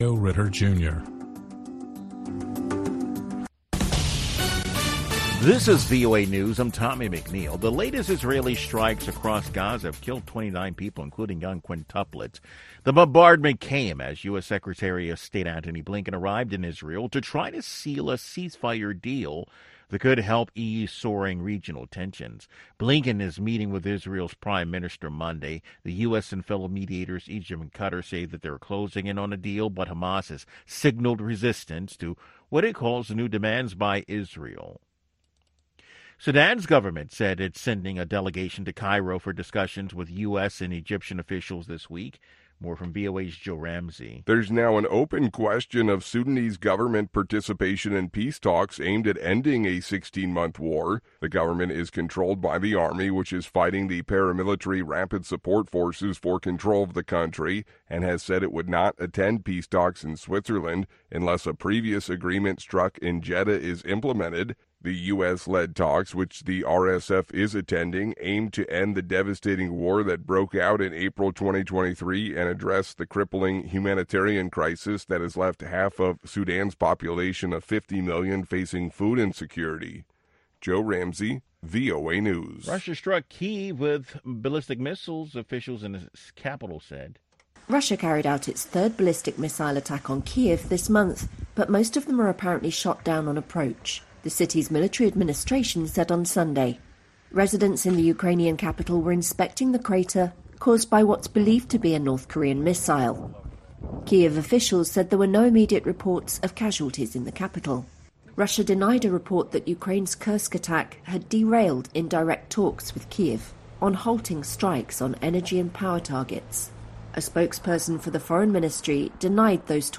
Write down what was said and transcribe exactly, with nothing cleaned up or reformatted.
Ritter Junior This is V O A News. I'm Tommy McNeil. The latest Israeli strikes across Gaza have killed twenty-nine people, including young quintuplets. The bombardment came as U S. Secretary of State Antony Blinken arrived in Israel to try to seal a ceasefire deal that could help ease soaring regional tensions. Blinken is meeting with Israel's Prime Minister Monday. The U S and fellow mediators Egypt and Qatar say that they're closing in on a deal, but Hamas has signaled resistance to what it calls new demands by Israel. Sudan's government said it's sending a delegation to Cairo for discussions with U S and Egyptian officials this week. More from V O A's Joe Ramsey. There's now an open question of Sudanese government participation in peace talks aimed at ending a sixteen-month war. The government is controlled by the army, which is fighting the paramilitary Rapid Support Forces for control of the country, and has said it would not attend peace talks in Switzerland unless a previous agreement struck in Jeddah is implemented. The U S-led talks, which the R S F is attending, aim to end the devastating war that broke out in April twenty twenty-three and address the crippling humanitarian crisis that has left half of Sudan's population of fifty million facing food insecurity. Joe Ramsey, V O A News. Russia struck Kyiv with ballistic missiles, officials in its capital said. Russia carried out its third ballistic missile attack on Kyiv this month, but most of them are apparently shot down on approach, the city's military administration said on Sunday. Residents in the Ukrainian capital were inspecting the crater caused by what's believed to be a North Korean missile. Kyiv officials said there were no immediate reports of casualties in the capital. Russia denied a report that Ukraine's Kursk attack had derailed indirect talks with Kyiv on halting strikes on energy and power targets. A spokesperson for the foreign ministry denied those talks